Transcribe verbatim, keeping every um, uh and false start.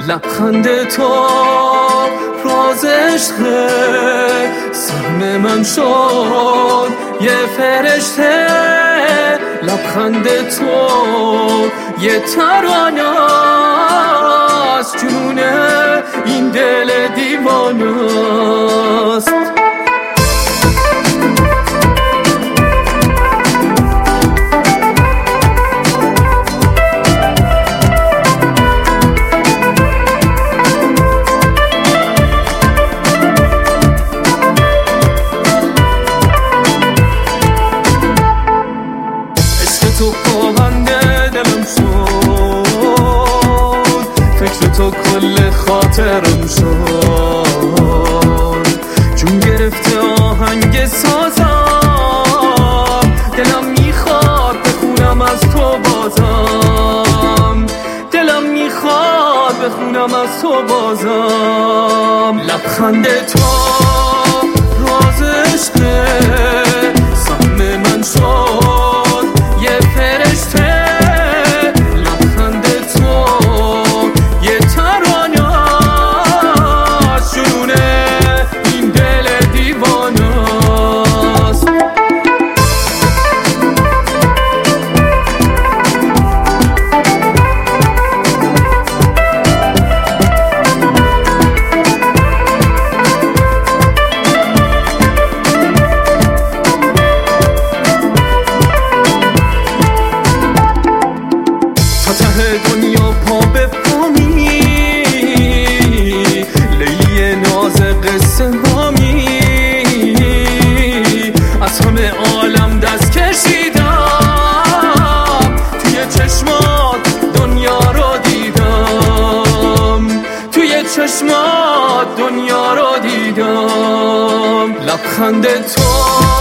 لبخند تو راز عشقه، سهم من شد یه فرشته. لبخند تو یه ترانه است، جنون این دل دیوانه است. تو پاونده دلم شد، فکر تو کل خاطرم شد. جون گرفته آهنگ سازم، دلم میخواد بخونم از تو بازم، دلم میخواد بخونم از تو بازم. لبخند تو راز عشقه، سهم من شد یه فرشته. لبخند تو یه ترانه است، جنون این دل دیوانه است. دنیا پا به پامی، لیه ناز قصه هامی. از همه عالم دست کشیدم، توی چشمات دنیا رو دیدم، توی چشمات دنیا رو دیدم. لبخند تو